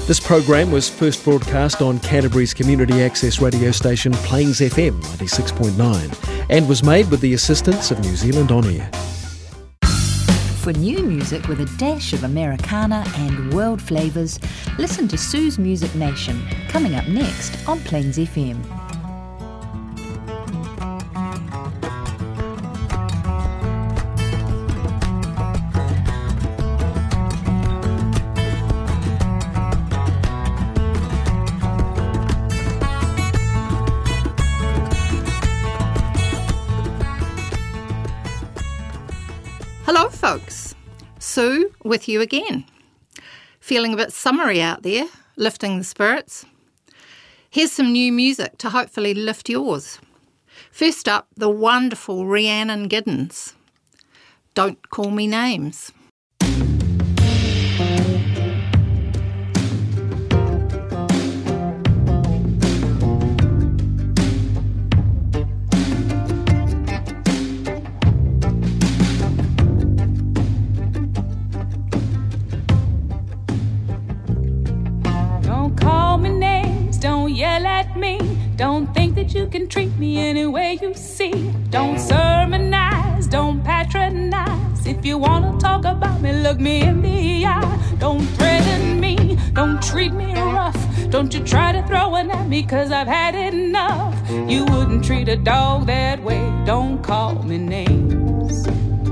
This program was first broadcast on Canterbury's community access radio station Plains FM 96.9 and was made with the assistance of New Zealand On Air. For new music with a dash of Americana and world flavours, listen to Sue's Music Nation, coming up next on Plains FM. Hello folks, Sue with you again. Feeling a bit summery out there, lifting the spirits? Here's some new music to hopefully lift yours. First up, the wonderful Rhiannon Giddens. Don't Call Me Names. Yell at me. Don't think that you can treat me any way you see. Don't sermonize, don't patronize. If you wanna talk about me, look me in the eye. Don't threaten me, don't treat me rough. Don't you try to throw one at me, cause I've had enough. You wouldn't treat a dog that way. Don't call me names.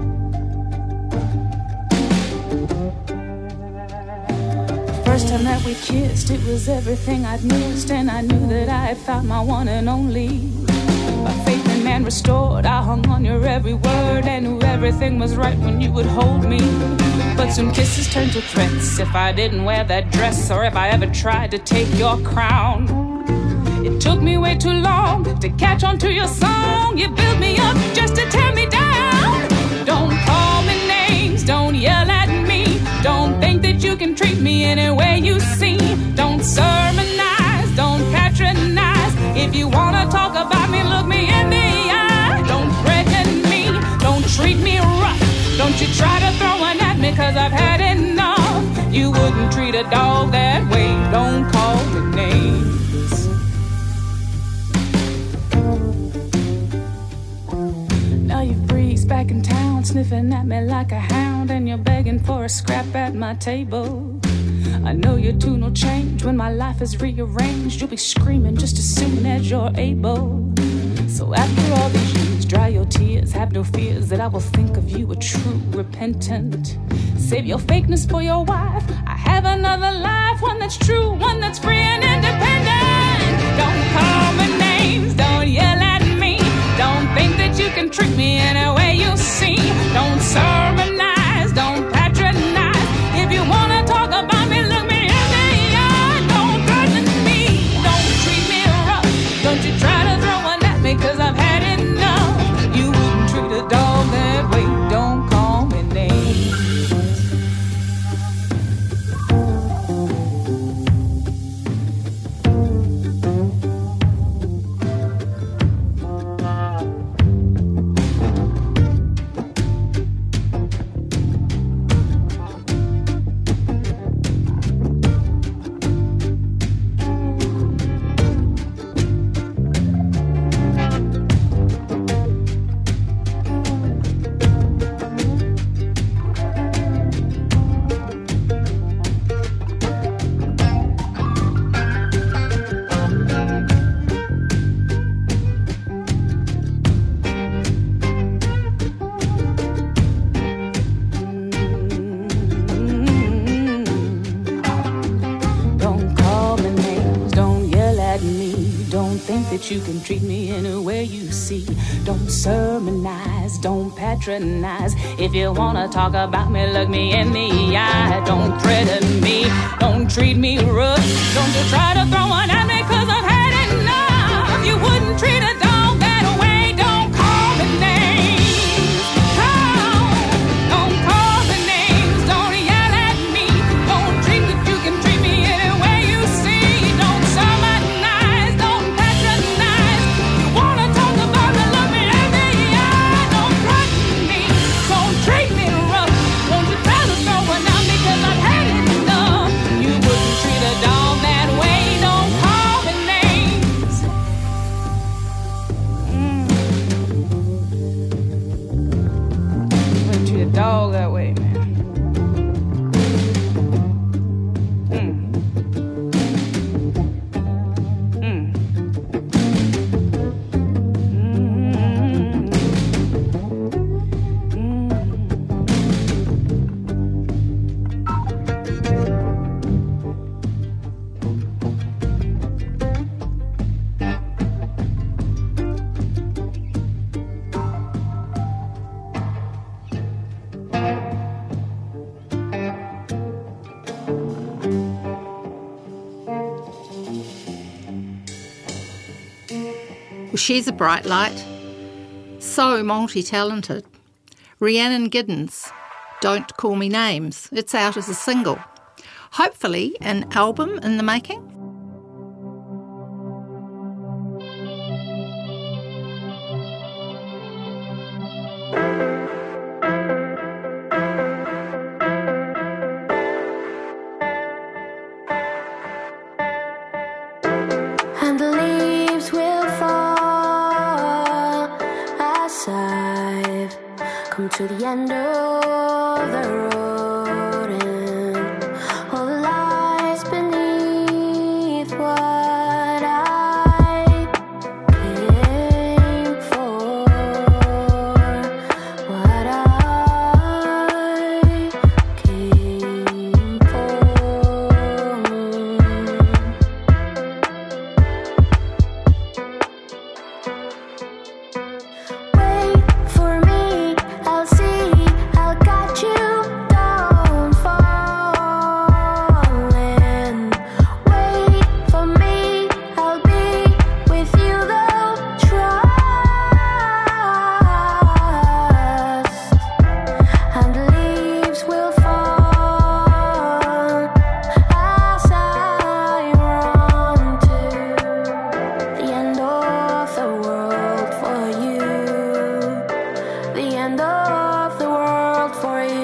First time that we kissed, it was everything I'd missed, and I knew that I had found my one and only. My faith in man restored, I hung on your every word and knew everything was right when you would hold me. But soon kisses turned to threats if I didn't wear that dress, or if I ever tried to take your crown. It took me way too long to catch on to your song. You built me up just to tear me down. Don't call me names, don't yell at me. Don't think that you can treat me any way you see. Don't sermonize, don't patronize. If you wanna talk about me, look me in the eye. Don't threaten me, don't treat me rough. Don't you try to throw one at me, cause I've had enough. You wouldn't treat a dog that way. Don't call me names. Now you've breezed back in town, sniffing at me like a hound, and you're begging for a scrap at my table. I know your tune will change when my life is rearranged. You'll be screaming just as soon as you're able. So after all these years, dry your tears. Have no fears that I will think of you a true repentant. Save your fakeness for your wife. I have another life, one that's true, one that's free and independent. Don't call me names, don't yell at me. Don't think that you can trick me any way you see. Don't sermonize, don't patronize. If you wanna talk about me, look me in the eye. Don't threaten me, don't treat me rough. Don't you try to throw one at me, cause I've had enough. You wouldn't treat a dog that way. Don't call me names. You can treat me any way you see. Don't sermonize, don't patronize. If you wanna talk about me, look me in the eye. Don't threaten me, don't treat me rough. Don't you try to throw one at me, cause I've had enough. You wouldn't treat a dog that way. Don't call me names. Don't call me names. Don't yell at me. Don't think that you can treat me any way you see. Don't sermonize, don't patronize. You wanna talk about me, look me in the eye. Don't threaten me, don't treat me rough. Don't you try to throw one at me, cause I've had enough. You wouldn't treat a dog Well, she's a bright light, so multi-talented. Rhiannon Giddens, Don't Call Me Names. It's out as a single. Hopefully an album in the making. And the leaves will fall as I've come to the end of the road, and all the lies beneath what I came for, what I came for. Wait for me, I'll see, I'll catch you, don't fall in. Wait for me, I'll be with you though, trust. And the leaves will fall as I run to the end of the world for you, the end of the world for you.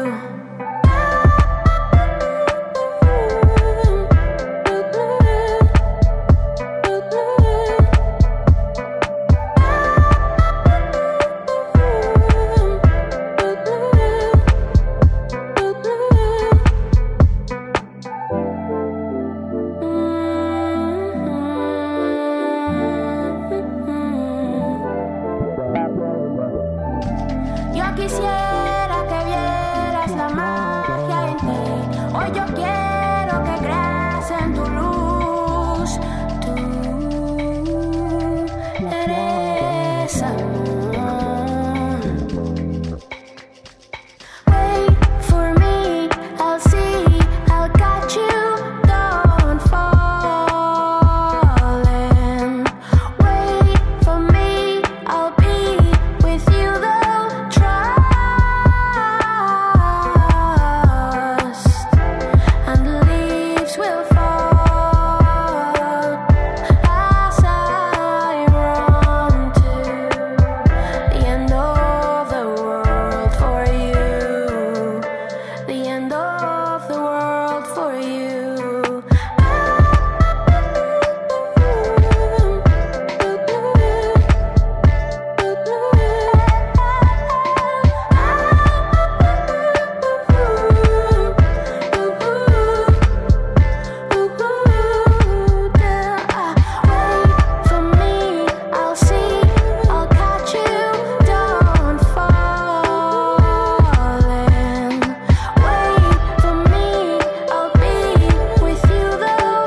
Yo quisiera que vieras la magia en ti. Hoy yo quiero que creas en tu luz. Tú eres amor. Wait for me, I'll see, I'll catch you, don't fall in. Wait for me, I'll be with you though, trust. And the leaves will fall as I run to the end of the world for you, the end of the world for you. Wait for me, I'll see, I'll catch you, don't fall in. Wait for me, I'll be with you though,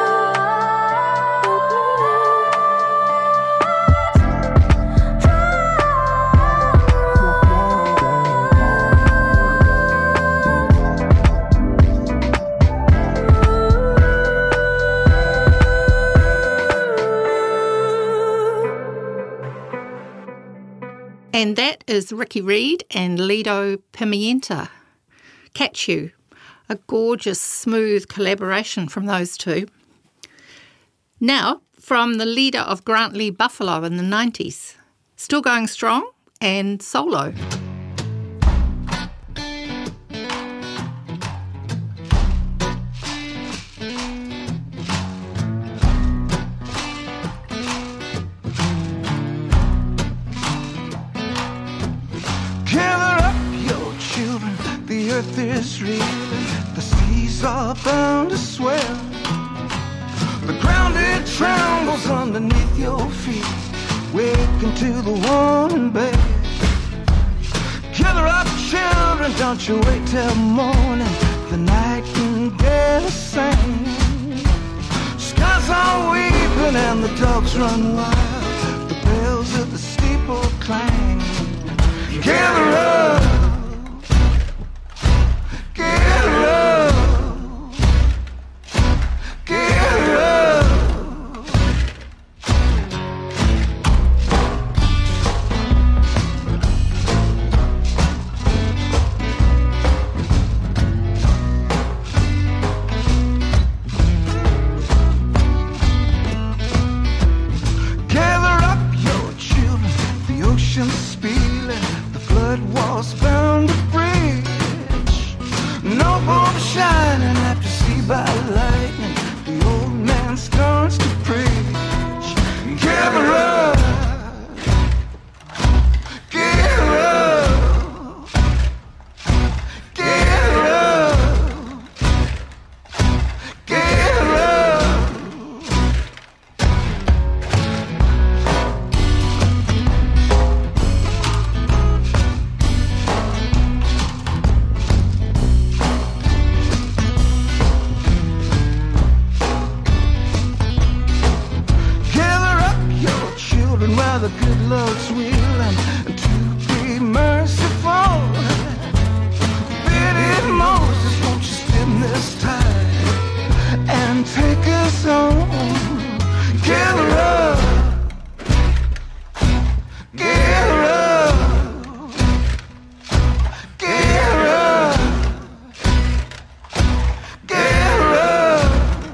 And that is Ricky Reed and Lido Pimienta. Catch You. A gorgeous, smooth collaboration from those two. Now, from the leader of Grantley Buffalo in the 90s. Still going strong and solo. Gather up your children, the earth is reeling, the seas are bound to swell. The ground it trembles underneath your feet, waking to the warning bell. Gather up children, don't you wait till morning, the nightingale sing. Skies are weeping and the dogs run wild, the bells of the steeple clang. Gather up, gather up, gather up. by the good Lord's will and to be merciful. Biddy Moses, won't you spend this time and take us home? Gather up, gather up, gather up, gather up.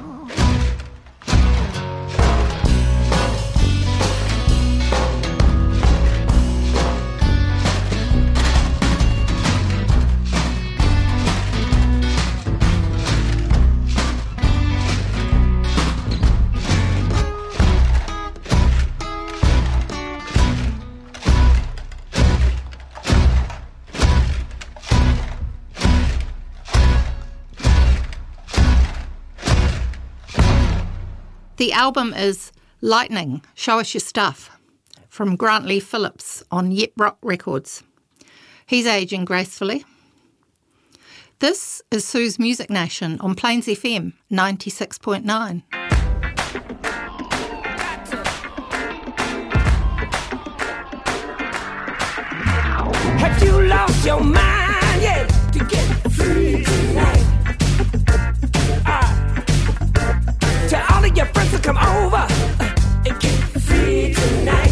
The album is Lightning, Show Us Your Stuff, from Grant Lee Phillips on Yep Rock Records. He's ageing gracefully. This is Sue's Music Nation on Plains FM 96.9. Have you lost your mind yet to get free tonight? Tell all of your friends to come over and get free tonight.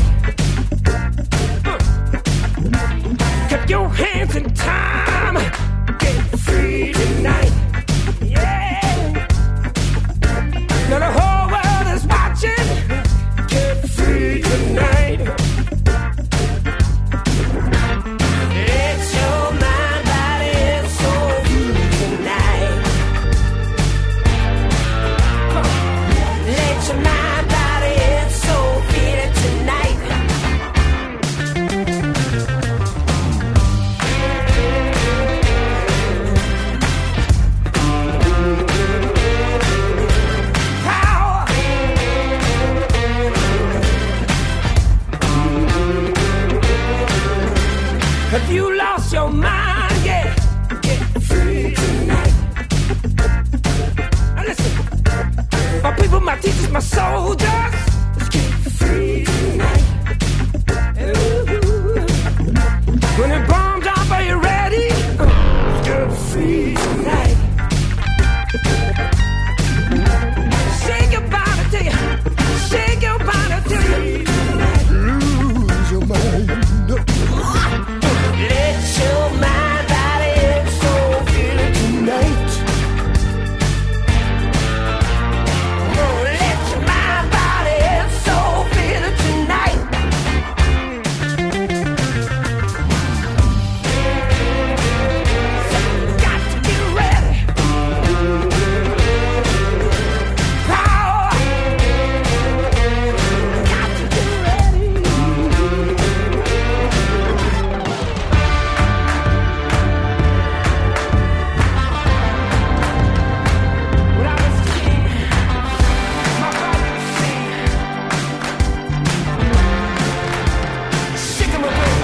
Keep your hands in time, get free tonight. Yeah. Now the whole world is watching, get free tonight. It's your mind, body, and soul tonight. Let your mind, body, and soul feel it tonight. Power. Have you lost your mind? Yeah, get free tonight. Now listen, my people, my teachers, my soldiers, let's get free tonight. Ooh. When it bombs up, are you ready? Let's get free tonight. Shake your body till you, shake your body till you lose your mind. Let your mind, body, and soul feel it tonight. Oh, let your mind, body, and soul feel it tonight. Got to get ready. Power. Got to get ready. When I was a kid, my father would sing, "Shake 'em away."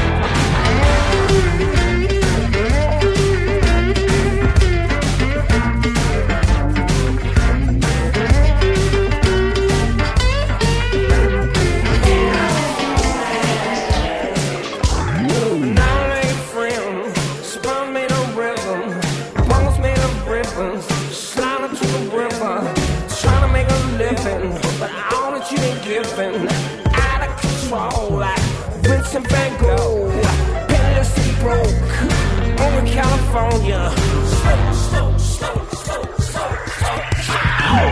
Now they friends, spun made of rhythm, bones made of ribbons, slide into the river, trying to make a living, but all that you ain't giving, out of control like Vincent Van Gogh, penniless and broke, over California. Slow, slow, slow, slow, slow, slow.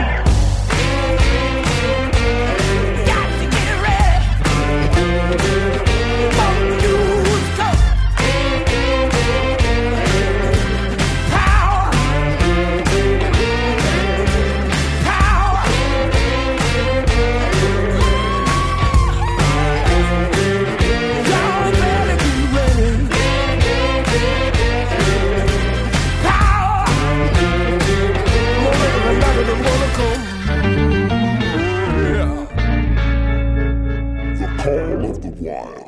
Got to get ready. Won't lose hope. Power. Power. Y'all better be ready. Power. More than another wanna come. The call of the wild.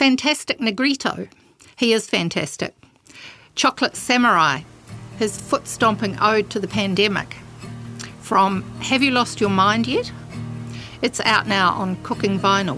Fantastic Negrito. He is fantastic. Chocolate Samurai, his foot-stomping ode to the pandemic. From Have You Lost Your Mind Yet? It's out now on Cooking Vinyl.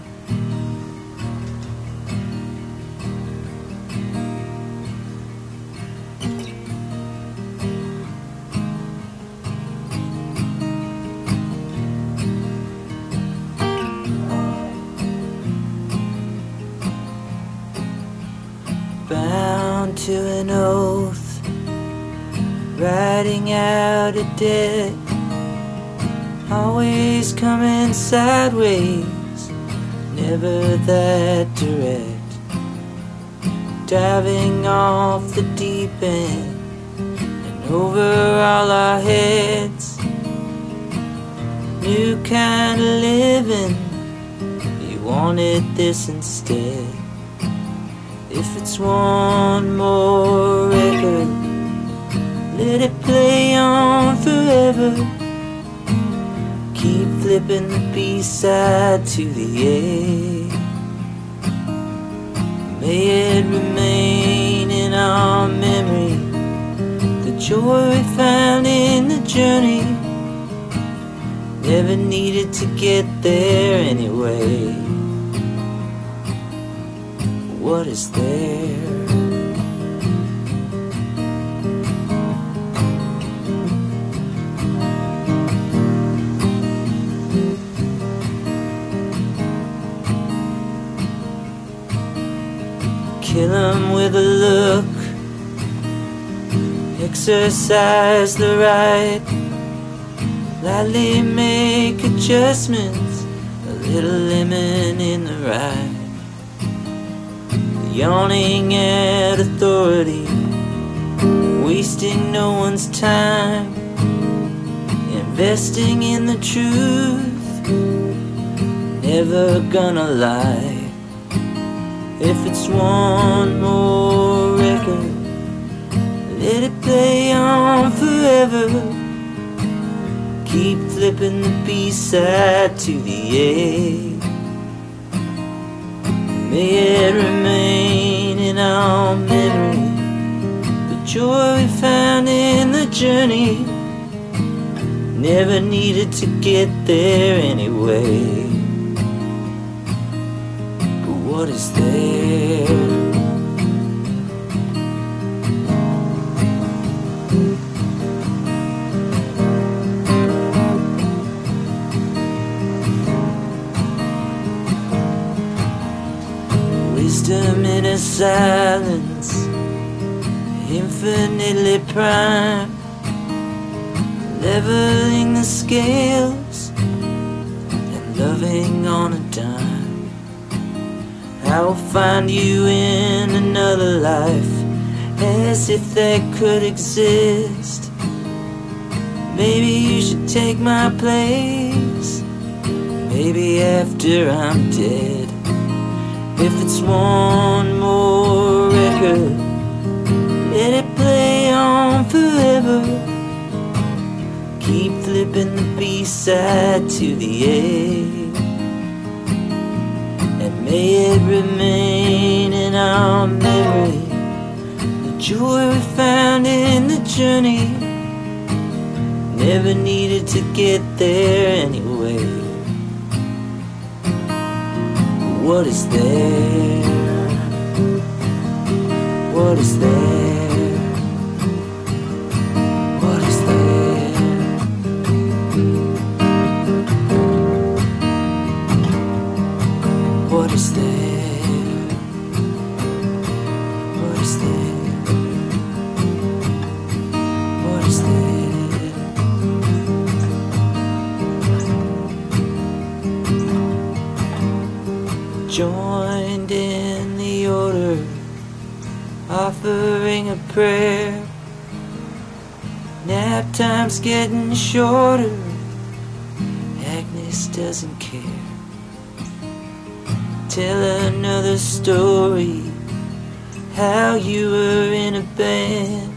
Bound to an oath, riding out a debt, always coming sideways, never that direct, diving off the deep end and over all our heads. New kind of living, you wanted this instead. If it's one more record, let it play on forever. Keep flipping the B-side to the A. May it remain in our memory, the joy we found in the journey. Never needed to get there anyway. What is there? Kill 'em with a look, exercise the right, lightly make adjustments, a little lemon in the ride. Yawning at authority, wasting no one's time, investing in the truth, never gonna lie. If it's one more record, let it play on forever. Keep flipping the B-side to the A. May it remain in our memory, the joy we found in the journey. Never needed to get there anyway. But what is there? Wisdom in a silence, infinitely prime, leveling the scales and loving on a dime. I will find you in another life, as if that could exist. Maybe you should take my place, maybe after I'm dead. If it's one more record, let it play on forever. Keep flipping the B-side to the A. And may it remain in our memory, the joy we found in the journey. Never needed to get there anyway. What is there? What is there? What is there? What is there? What is there? What is there? Joined in the order, offering a prayer. Nap time's getting shorter, Agnes doesn't care. Tell another story, how you were in a band,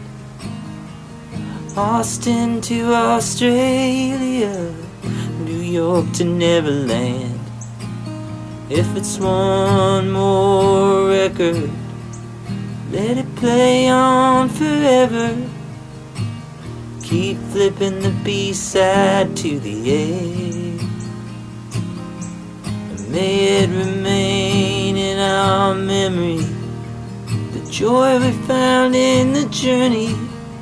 Austin to Australia, New York to Neverland. If it's one more record, let it play on forever. Keep flipping the B-side to the A. And may it remain in our memory, the joy we found in the journey.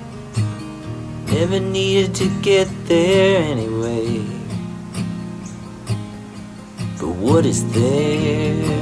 Never needed to get there anyway. But what is there?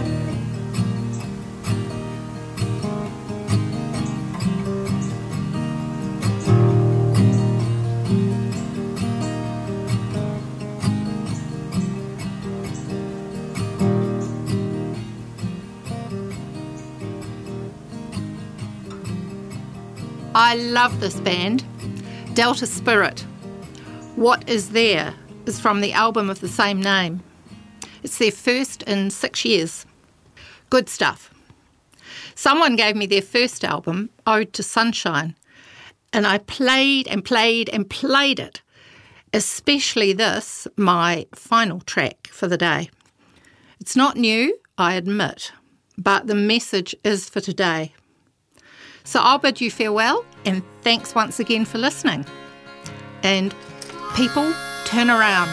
I love this band, Delta Spirit. What Is There is from the album of the same name. It's their first in 6 years. Good stuff. Someone gave me their first album, Ode to Sunshine, and I played and played and played it, especially this, my final track for the day. It's not new, I admit, but the message is for today. So I'll bid you farewell, and thanks once again for listening. And people, turn around.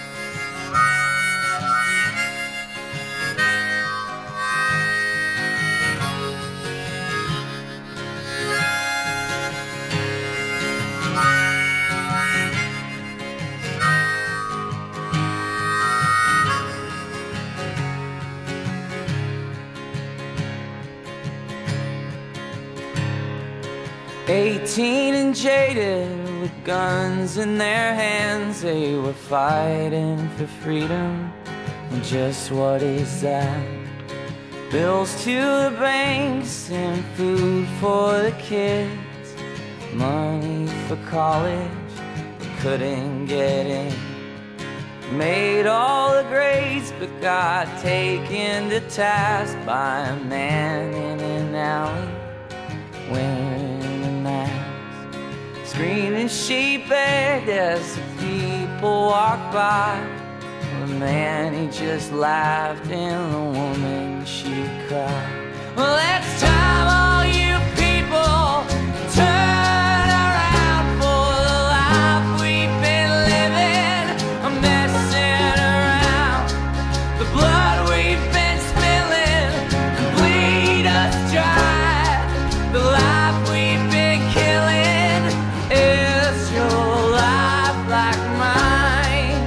"18 and jaded, with guns in their hands, they were fighting for freedom. And just what is that? Bills to the banks and food for the kids, money for college, they couldn't get in. Made all the grades but got taken to task by a man in an alley wearing a mask. Screaming she begged as the people walked by. The man, he just laughed, and the woman, she cried. Well, it's time all you people turn around, for the life we've been living, I'm messing around. The blood we've been spilling bleed us dry. The life we've been killing, is your life like mine?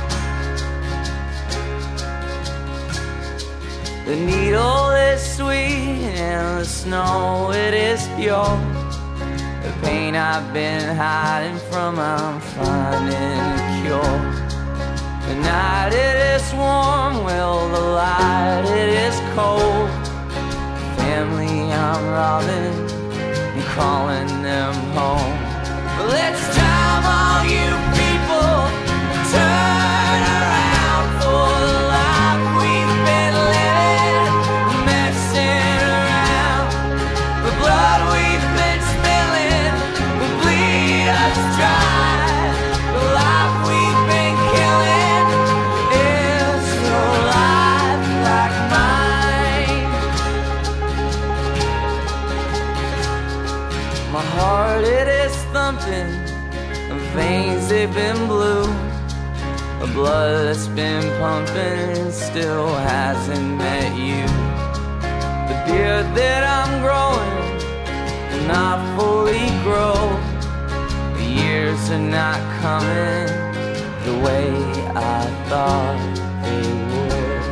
The needle is sweet and the snow, it is pure. The pain I've been hiding from, I'm finding a cure. The night it is warm, well the light it is cold. Family I'm robbing and calling them home. Well, it's time all you people turn around, for the life we've been living, messing around. The blood we've been spilling will bleed us dry. The life we've been killing, is your life like mine? My heart, it is thumping, the veins, they've been blue. The blood that's been pumping still hasn't met you. The beard that I'm growing will not fully grow. The years are not coming the way I thought they would.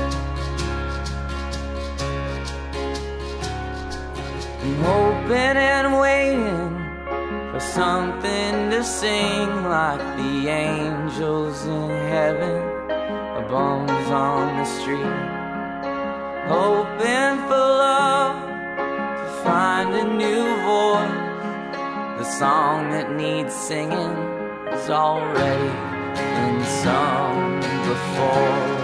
I'm hoping and waiting for something to sing, like the angels in heaven, the bums on the street. Hoping for love, to find a new voice. The song that needs singing is already been sung before.